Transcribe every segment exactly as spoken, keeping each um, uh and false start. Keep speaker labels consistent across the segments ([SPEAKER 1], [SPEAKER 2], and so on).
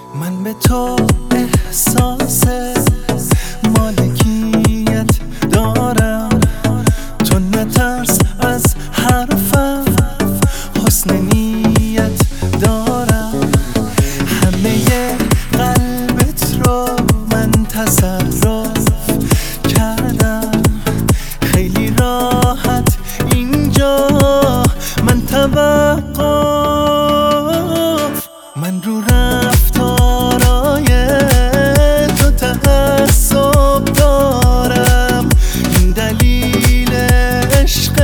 [SPEAKER 1] من به تو احساس مالکیت دارم، تو نترس از حرفم، حسن نیت دارم. همه قلبت رو من تصرف کردم، خیلی راحت اینجا من توقف. من رو رفتارای تو تعصب دارم، این دلیل عشق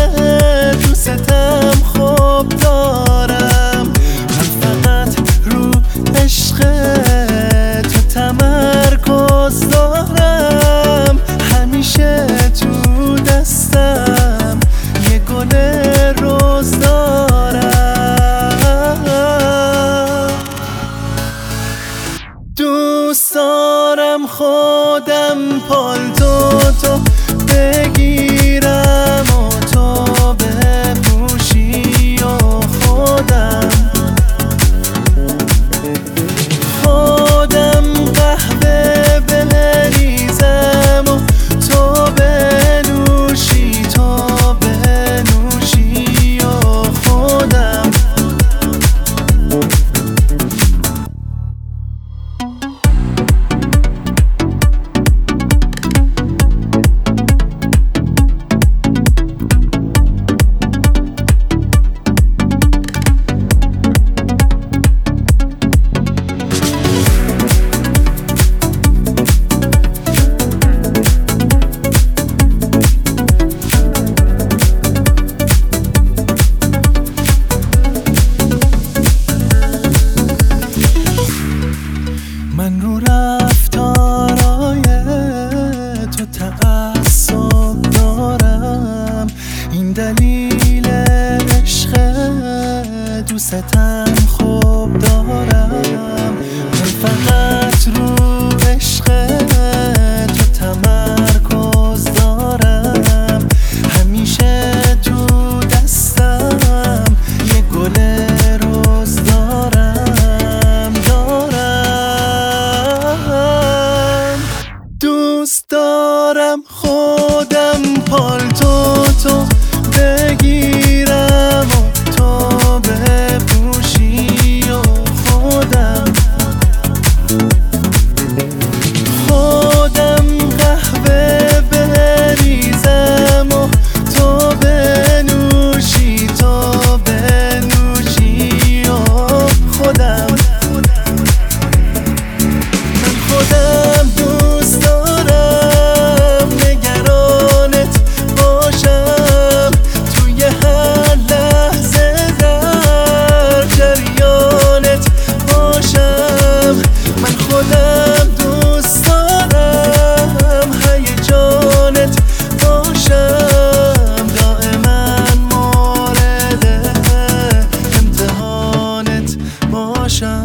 [SPEAKER 1] دوستم خوب دارم. من فقط رو عشق تو تمرکز دارم، همیشه تو دستم یه گل روز دارم. دوست دارم خودم پالتو تو بگیرم و تو بپوشی و خودم خودم قهوه بریزم و تو بنوشی تو بنوشی و خودم. من رو رفتارای تو تعصب دارم، این دلیل عشق دوستم خوب دارم. من فقط رو عشق تو تمرکز دارم، همیشه تو دستم یه گل روز دارم دارم. دوست دارم خودم پالتو تو بگیرم و تو بپوشی و خودم خودم قهوه بریزم و تو بنوشی تو بنوشی و خودم. من خودم دوست دارم نگرانت باشم، توی هر لحظه در جریانت باشم. من خودم دوست دارم هیجانت باشم، دائما مورد امتحانت باشم.